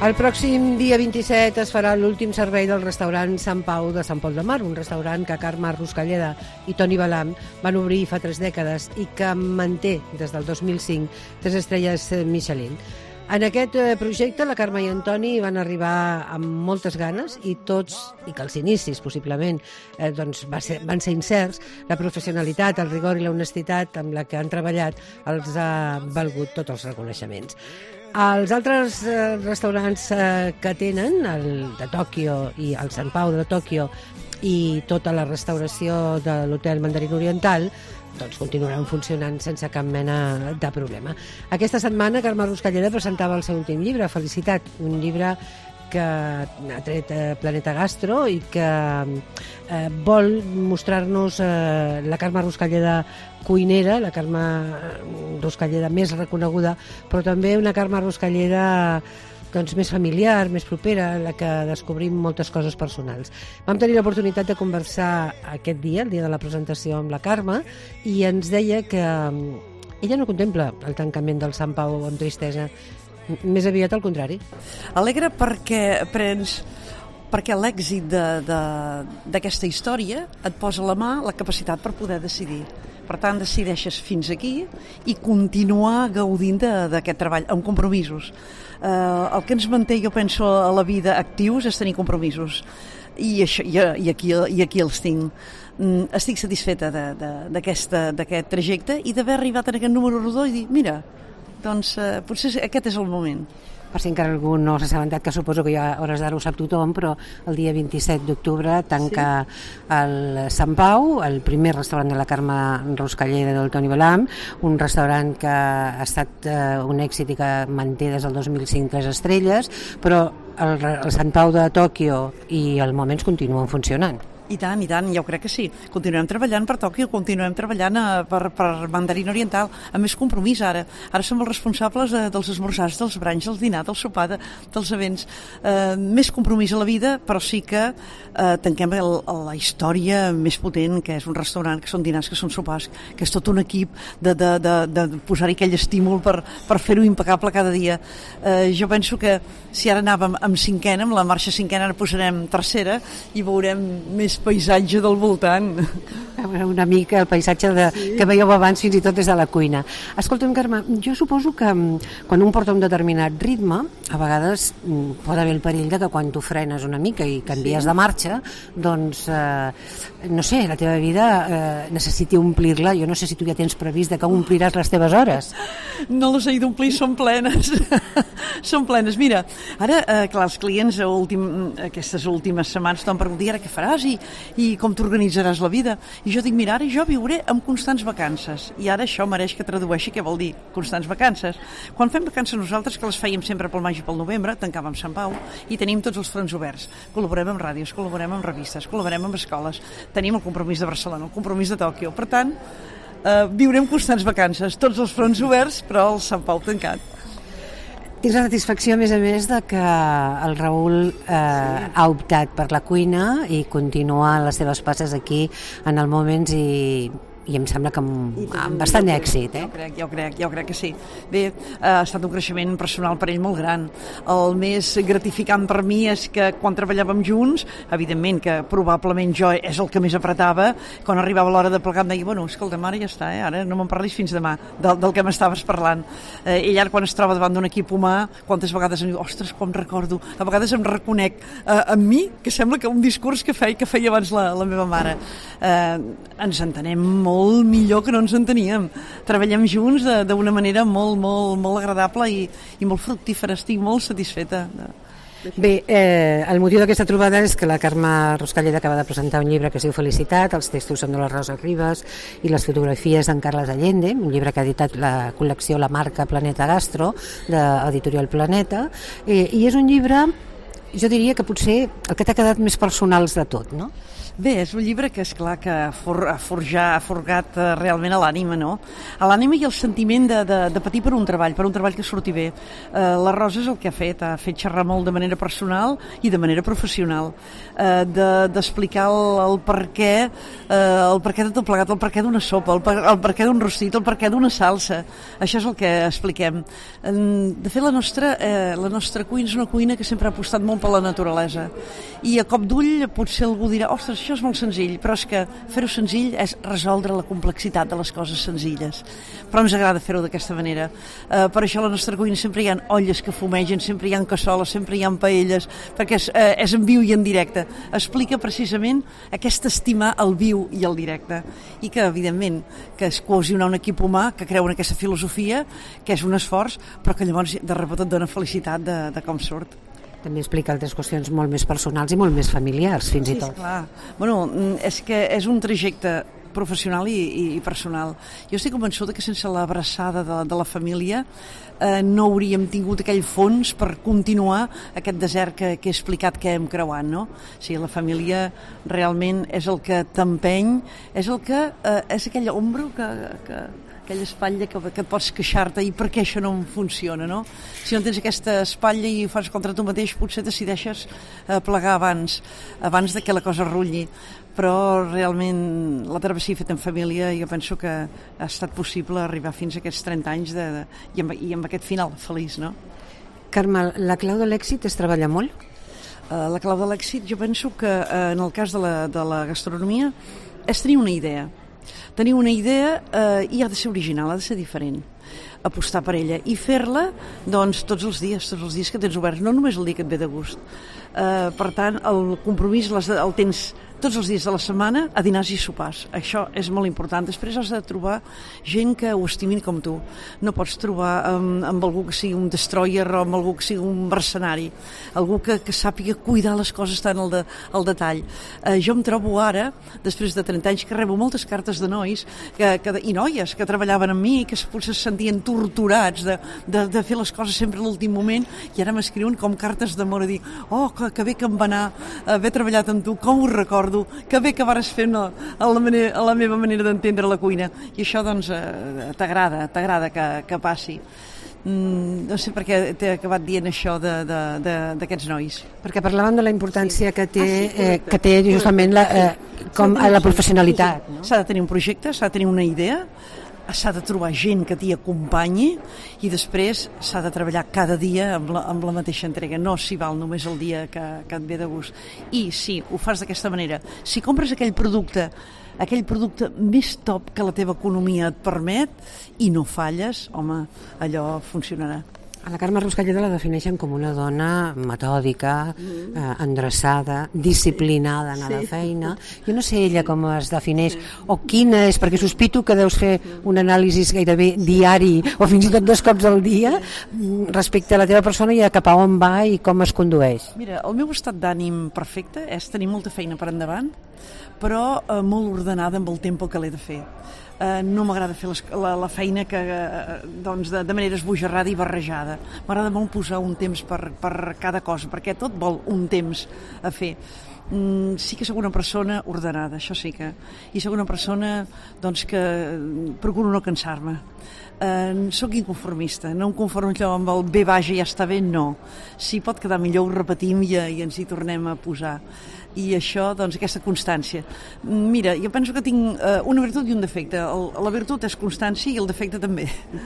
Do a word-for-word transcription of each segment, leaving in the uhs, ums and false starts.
El pròxim dia vint-i-set es farà l'últim servei del restaurant Sant Pau de Sant Pol de Mar, un restaurant que Carme Ruscalleda i Toni Balam van obrir fa tres dècades i que manté des del dos mil cinc tres estrelles Michelin. En aquest projecte la Carme i en Toni van arribar amb moltes ganes i tots, i que els inicis possiblement eh, doncs va ser, van ser incerts, la professionalitat, el rigor i la honestitat amb la que han treballat els ha valgut tots els reconeixements. Els altres eh, restaurants eh, que tenen, el de Tòquio i el Sant Pau de Tòquio i tota la restauració de l'Hotel Mandarín Oriental, doncs continuaran funcionant sense cap mena de problema. Aquesta setmana Carme Ruscalleda presentava el seu últim llibre, Felicitat, un llibre que ha tret eh, Planeta Gastro i que eh, vol mostrar-nos eh, la Carme Ruscalleda cuinera, la Carme Ruscalleda més reconeguda, però també una Carme Ruscalleda doncs, més familiar, més propera, en la que descobrim moltes coses personals. Vam tenir l'oportunitat de conversar aquest dia, el dia de la presentació amb la Carme, i ens deia que ella no contempla el tancament del Sant Pau amb tristesa, més aviat al contrari. Alegre perquè prens perquè l'èxit d'aquesta història et posa a la mà la capacitat per poder decidir. Per tant, decideixes fins aquí i continuar gaudint d'aquest treball, amb compromisos. Eh, el que ens manté, jo penso, a la vida actius és tenir compromisos. I, això, i, i, aquí, i aquí els tinc. Estic satisfeta d'aquest trajecte i d'haver arribat en aquest número rodó i dir, mira, doncs eh, potser aquest és el moment. Per si encara algú no s'ha assabentat, que suposo que ja a hores d'ara ho sap tothom, però el dia vint-i-set d'octubre tanca sí. el Sant Pau, el primer restaurant de la Carme Ruscalleda i del Toni Balam, un restaurant que ha estat eh, un èxit i que manté des del dos mil cinc tres estrelles, però el, el Sant Pau de Tòquio i el Moments continuen funcionant. I tant, i tant, jo crec que sí. Continuem treballant per Tòquio, continuem treballant a, per, per Mandarín Oriental, amb més compromís ara. Ara som els responsables de, dels esmorzars, dels branys, del dinar, del sopar, de, dels events. Eh, més compromís a la vida, però sí que eh, tanquem el, la història més potent, que és un restaurant, que són dinars, que són sopars, que és tot un equip de, de, de, de posar-hi aquell estímul per, per fer-ho impecable cada dia. Eh, jo penso que si ara anàvem amb cinquena, amb la marxa cinquena, ara posarem tercera i veurem més paisatge del voltant. Una mica el paisatge de, sí. que veieu abans fins i tot des de la cuina. Escolta'm, Carme, jo suposo que quan un porta un determinat ritme, a vegades pot haver el perill de que quan tu frenes una mica i canvies sí. de marxa, doncs, eh, no sé, la teva vida eh, necessiti omplir-la. Jo no sé si tu ja tens previst de que ompliràs les teves hores. No les he d'omplir, són plenes. Són plenes. Mira, ara, eh, clar, els clients últim, aquestes últimes setmanes t'han preguntat, i ara què faràs i, i com t'organitzaràs la vida? I jo dic, mira, ara jo viuré amb constants vacances i ara això mereix que tradueixi què vol dir constants vacances. Quan fem vacances nosaltres, que les fèiem sempre pel maig i pel novembre, tancàvem Sant Pau i tenim tots els fronts oberts. Col·laborem amb ràdios, col·laborem amb revistes, col·laborem amb escoles, tenim el compromís de Barcelona, el compromís de Tòquio. Per tant, eh, viurem constants vacances, tots els fronts oberts, però el Sant Pau tancat. Tens la satisfacció, a més a més, de que el Raül eh, sí. ha optat per la cuina i continua les seves passes aquí en el Moments i, i em sembla que amb, amb bastant èxit. Eh? Jo crec, jo crec, jo crec que sí. Bé, ha estat un creixement personal per ell molt gran. El més gratificant per mi és que quan treballàvem junts, evidentment que probablement jo és el que més apretava, quan arribava l'hora de plegar em deia, bueno, escolta'm, ara ja està, eh? Ara no me'n parlis fins demà del, del que m'estaves parlant. Eh, ell ara quan es troba davant d'un equip humà, quantes vegades em diu, ostres, com recordo, a vegades em reconec eh, amb mi, que sembla que un discurs que feia, que feia abans la, la meva mare. Eh, ens entenem molt molt millor que no ens enteníem. Treballem junts d'una manera molt, molt, molt agradable i, i molt fructífera. Estic molt satisfeta. Bé, eh, el motiu d'aquesta trobada és que la Carme Ruscalleda acaba de presentar un llibre que es diu Felicitat, els textos són de la Rosa Ribas i les fotografies d'en Carles Allende, un llibre que ha editat la col·lecció La Marca Planeta Gastro, d'Editorial Planeta, eh, i és un llibre, jo diria que potser el que t'ha quedat més personals de tot, no? Bé, és un llibre que, és clar que ha, for, ha, forjar, ha forgat uh, realment a l'ànima, no? A l'ànima i el sentiment de, de, de patir per un treball, per un treball que surti bé. Uh, la Rosa és el que ha fet, ha fet xerrar molt de manera personal i de manera professional, uh, d'explicar de, el, el per què, uh, el per què de tot plegat, el per què d'una sopa, el per, el per què d'un rostit, el per què d'una salsa. Això és el que expliquem. Um, de fet, la nostra, uh, la nostra cuina és una cuina que sempre ha apostat molt per la naturalesa. I a cop d'ull potser algú dirà, ostres, això és molt senzill, però és que fer-ho senzill és resoldre la complexitat de les coses senzilles. Però ens agrada fer-ho d'aquesta manera. Uh, per això a la nostra cuina sempre hi ha olles que fumegen, sempre hi ha cassoles, sempre hi ha paelles, perquè és, uh, és en viu i en directe. Explica precisament aquesta estimar el viu i el directe. I que, evidentment, que és cohesionar un equip humà que creu en aquesta filosofia, que és un esforç, però que llavors de repente et dona felicitat de, de com surt. També explica altres qüestions molt més personals i molt més familiars, fins sí, i tot. Sí, clar. Bueno, és que és un trajecte professional i, i, i personal. Jo estic convençuda que sense l'abraçada de, de la família eh, no hauríem tingut aquell fons per continuar aquest desert que, que he explicat que hem creuat, no? O sigui, la família realment és el que t'empeny, és el que eh, és aquell ombro que... que aquella espatlla que, que pots queixar-te i per què això no funciona, no? Si no tens aquesta espatlla i ho fas contra tu mateix, potser decideixes eh, plegar abans, abans de que la cosa rulli. Però realment la travessia feta en família jo penso que ha estat possible arribar fins a aquests trenta anys de, de, i, amb, i amb aquest final feliç, no? Carme, la clau de l'èxit és treballar molt? Uh, la clau de l'èxit jo penso que uh, en el cas de la, de la gastronomia és tenir una idea. Tenir una idea eh, i ha de ser original, ha de ser diferent. Apostar per ella i fer-la doncs, tots els dies, tots els dies que tens oberts, no només el dia que et ve de gust. Eh, per tant, el compromís les, el tens tots els dies de la setmana a dinars i sopars. Això és molt important. Després has de trobar gent que ho estimin com tu. No pots trobar amb, amb algú que sigui un destroyer o amb algú que sigui un mercenari. Algú que, que sàpiga cuidar les coses tant al, de, al detall. Eh, jo em trobo ara, després de trenta anys, que rebo moltes cartes de nois que, que, i noies que treballaven amb mi i que potser se sentien torturats de, de, de fer les coses sempre a l'últim moment i ara m'escriuen com cartes d'amor a dir oh, que, que bé que em va anar haver treballat amb tu, com ho recordo, que bé que vares fer no, a, la manera, a la meva manera d'entendre la cuina. I això, doncs, eh, t'agrada, t'agrada que, que passi. Mm, no sé per què t'he acabat dient això d'aquests nois. Perquè parlàvem de la importància sí. que, té, ah, sí, eh, que té justament la, eh, com a la professionalitat. No? S'ha de tenir un projecte, s'ha de tenir una idea, s'ha de trobar gent que t'hi acompanyi i després s'ha de treballar cada dia amb la, amb la mateixa entrega. No s'hi val només el dia que, que et ve de gust. I si ho fas d'aquesta manera, si compres aquell producte, aquell producte més top que la teva economia et permet i no falles, home, allò funcionarà. A la Carme Ruscalleda la defineixen com una dona metòdica, mm. eh, endreçada, disciplinada en sí. la feina. Jo no sé ella com es defineix o quina és, perquè sospito que deus fer un anàlisi gairebé diari o fins i tot dos cops al dia respecte a la teva persona i a cap a on va i com es condueix. Mira, el meu estat d'ànim perfecte és tenir molta feina per endavant, però eh, molt ordenada amb el tempo que l'he de fer. Uh, no m'agrada fer les, la, la feina que, uh, doncs de, de manera esbojarrada i barrejada. M'agrada molt posar un temps per, per cada cosa, perquè tot vol un temps a fer. Mm, sí que sóc una persona ordenada, això sí que. I sóc una persona doncs, que procuro no cansar-me. Uh, soc inconformista, no em conformo allò amb el bé vaja ja està bé, no. Si pot quedar millor ho repetim i, i ens hi tornem a posar. I això, doncs, aquesta constància. Mira, jo penso que tinc uh, una virtut i un defecte. El, la virtut és constància i el defecte també.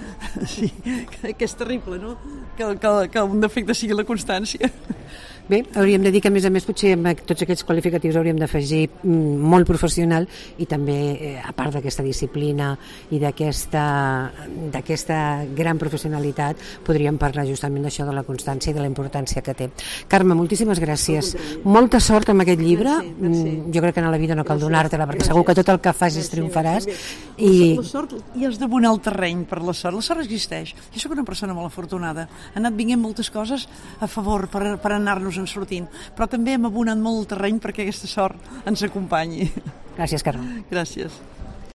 Sí, que, que és terrible, no? Que, que, que un defecte sigui la constància. Bé, hauríem de dir que a més a més potser amb tots aquests qualificatius hauríem d'afegir mm, molt professional i també, eh, a part d'aquesta disciplina i d'aquesta d'aquesta gran professionalitat, podríem parlar justament d'això, de la constància i de la importància que té. Carme, moltíssimes gràcies. Molta sort amb aquest llibre. Merci, merci. Jo crec que a la vida no cal donar-te-la, perquè segur que tot el que facis triomfaràs. I... La sort, i has d'abonar el terreny per la sort. La sort existeix. Jo sóc una persona molt afortunada. Ha anat vinguent moltes coses a favor per, per anar-nos en sortint, però també hem abonat molt el terreny perquè aquesta sort ens acompanyi. Gràcies, Carme. Gràcies.